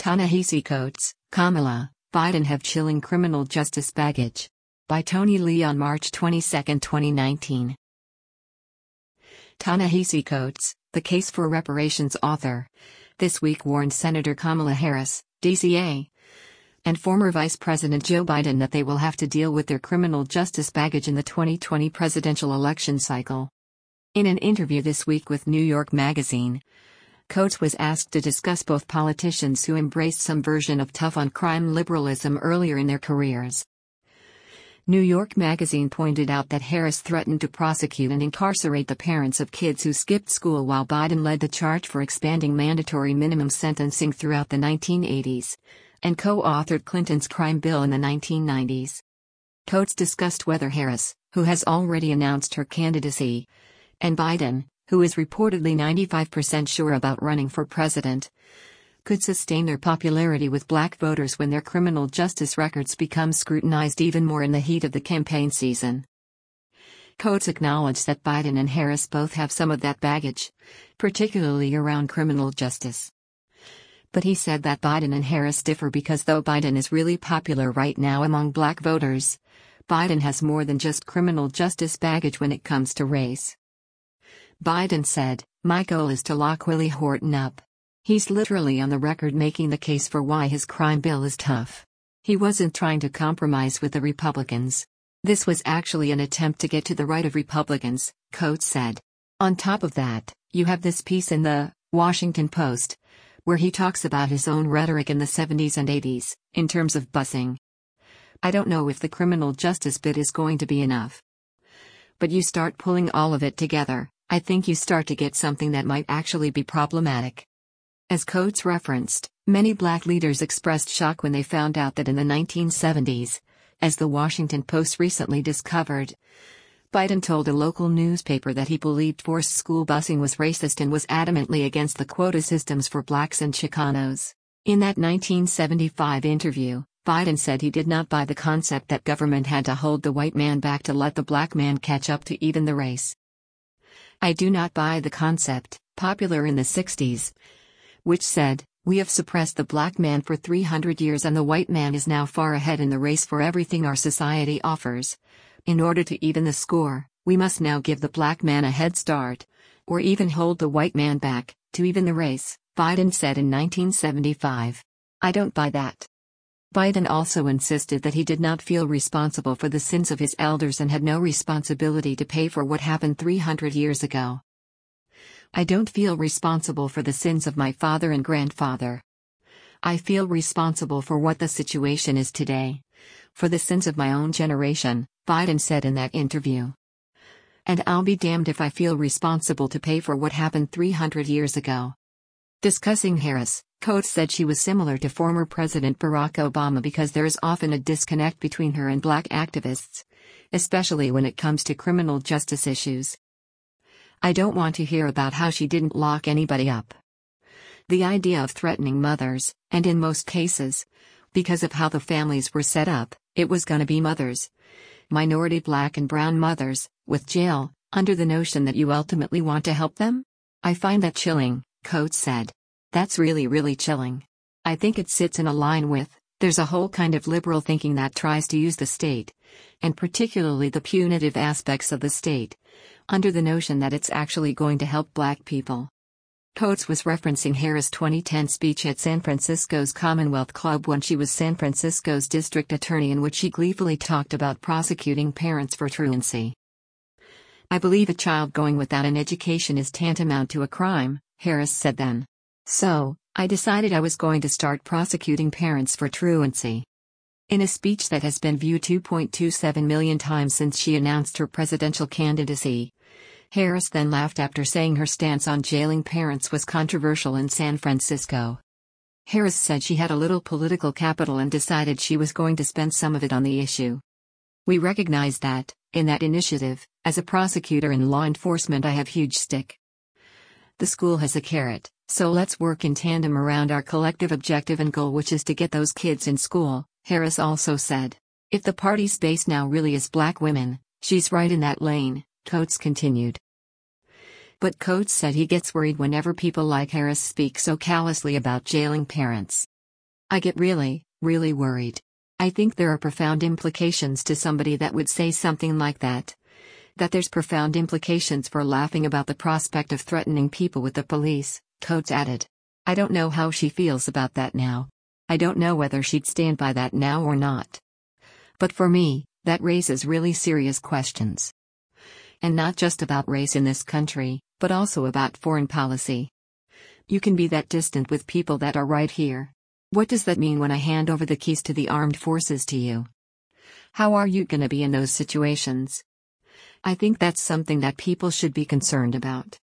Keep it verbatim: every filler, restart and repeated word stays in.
Ta-Nehisi Coates, Kamala, Biden have chilling criminal justice baggage. By Tony Lee on March twenty-second, twenty nineteen. Ta-Nehisi Coates, the Case for Reparations author, this week warned Senator Kamala Harris, D C A, and former Vice President Joe Biden that they will have to deal with their criminal justice baggage in the twenty twenty presidential election cycle. In an interview this week with New York Magazine, Coates was asked to discuss both politicians who embraced some version of tough-on-crime liberalism earlier in their careers. New York Magazine pointed out that Harris threatened to prosecute and incarcerate the parents of kids who skipped school while Biden led the charge for expanding mandatory minimum sentencing throughout the nineteen eighties, and co-authored Clinton's crime bill in the nineteen nineties. Coates discussed whether Harris, who has already announced her candidacy, and Biden, who is reportedly ninety-five percent sure about running for president, could sustain their popularity with black voters when their criminal justice records become scrutinized even more in the heat of the campaign season. Coates acknowledged that Biden and Harris both have some of that baggage, particularly around criminal justice. But he said that Biden and Harris differ because though Biden is really popular right now among black voters, Biden has more than just criminal justice baggage when it comes to race. Biden said, "My goal is to lock Willie Horton up. He's literally on the record making the case for why his crime bill is tough. He wasn't trying to compromise with the Republicans. This was actually an attempt to get to the right of Republicans," Coates said. On top of that, you have this piece in the Washington Post, where he talks about his own rhetoric in the seventies and eighties, in terms of busing. I don't know if the criminal justice bit is going to be enough. But you start pulling all of it together, I think you start to get something that might actually be problematic. As Coates referenced, many black leaders expressed shock when they found out that in the nineteen seventies, as the Washington Post recently discovered, Biden told a local newspaper that he believed forced school busing was racist and was adamantly against the quota systems for blacks and Chicanos. In that nineteen seventy-five interview, Biden said he did not buy the concept that government had to hold the white man back to let the black man catch up to even the race. I do not buy the concept, popular in the sixties, which said, we have suppressed the black man for three hundred years and the white man is now far ahead in the race for everything our society offers. In order to even the score, we must now give the black man a head start, or even hold the white man back, to even the race, Biden said in nineteen seventy-five. I don't buy that. Biden also insisted that he did not feel responsible for the sins of his elders and had no responsibility to pay for what happened three hundred years ago. I don't feel responsible for the sins of my father and grandfather. I feel responsible for what the situation is today. For the sins of my own generation, Biden said in that interview. And I'll be damned if I feel responsible to pay for what happened three hundred years ago. Discussing Harris, Coates said she was similar to former President Barack Obama because there is often a disconnect between her and black activists, especially when it comes to criminal justice issues. I don't want to hear about how she didn't lock anybody up. The idea of threatening mothers, and in most cases, because of how the families were set up, it was gonna be mothers, minority black and brown mothers, with jail, under the notion that you ultimately want to help them? I find that chilling, Coates said. That's really really chilling. I think it sits in a line with, there's a whole kind of liberal thinking that tries to use the state, and particularly the punitive aspects of the state, under the notion that it's actually going to help black people. Coates was referencing Harris' twenty ten speech at San Francisco's Commonwealth Club when she was San Francisco's district attorney, in which she gleefully talked about prosecuting parents for truancy. I believe a child going without an education is tantamount to a crime, Harris said then. So, I decided I was going to start prosecuting parents for truancy. In a speech that has been viewed two point two seven million times since she announced her presidential candidacy, Harris then laughed after saying her stance on jailing parents was controversial in San Francisco. Harris said she had a little political capital and decided she was going to spend some of it on the issue. We recognize that, in that initiative, as a prosecutor in law enforcement I have huge stick. The school has a carrot, so let's work in tandem around our collective objective and goal, which is to get those kids in school, Harris also said. If the party's base now really is black women, she's right in that lane, Coates continued. But Coates said he gets worried whenever people like Harris speak so callously about jailing parents. I get really, really worried. I think there are profound implications to somebody that would say something like that. That there's profound implications for laughing about the prospect of threatening people with the police, Coates added. I don't know how she feels about that now. I don't know whether she'd stand by that now or not. But for me, that raises really serious questions. And not just about race in this country, but also about foreign policy. You can be that distant with people that are right here. What does that mean when I hand over the keys to the armed forces to you? How are you gonna be in those situations? I think that's something that people should be concerned about.